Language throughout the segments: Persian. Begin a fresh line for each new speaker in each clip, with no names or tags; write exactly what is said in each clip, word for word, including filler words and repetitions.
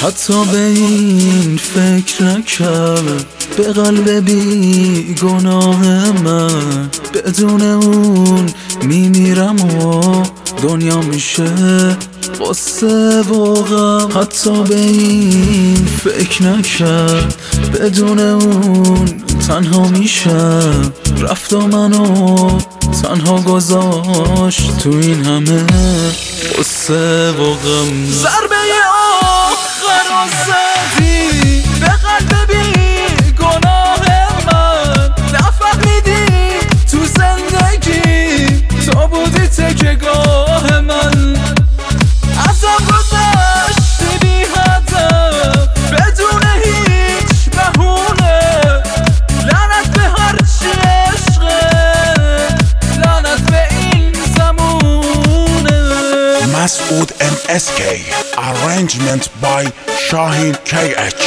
حتی به این فکر نکرد به قلب بی گناه من بدون اون میمیرم و دنیا میشه قصه و غم. حتی به این فکر نکرد بدون اون تنها میشم، رفت و منو تنها گذاشت تو این همه قصه و غم. ضربه آخر رو زدی به قلب بی گناه من، نفهمیدی تو زندگی تو بودی تکیه‌گاه من. ازم گذشتی بی هدف بدون هیچ بهونه، لعنت به هر چی عشقه، لعنت به این زمونه.
Masood M S K, arrangement by Shahin K H.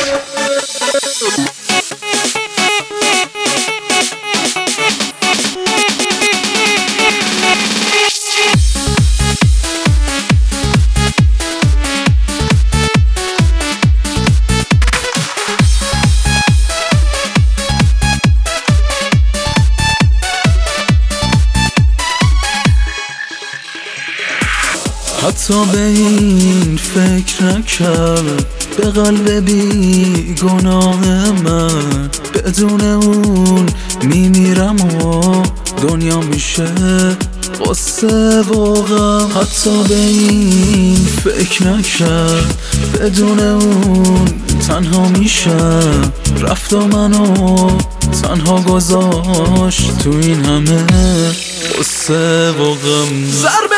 حتی به این فکر نکرد به قلب بی گناه من بدون اون میمیرم و دنیا میشه قصه و غم. حتی به این فکر نکرد بدون اون تنها میشم، رفت و منو تنها گذاشت تو این همه قصه و غم. ضربه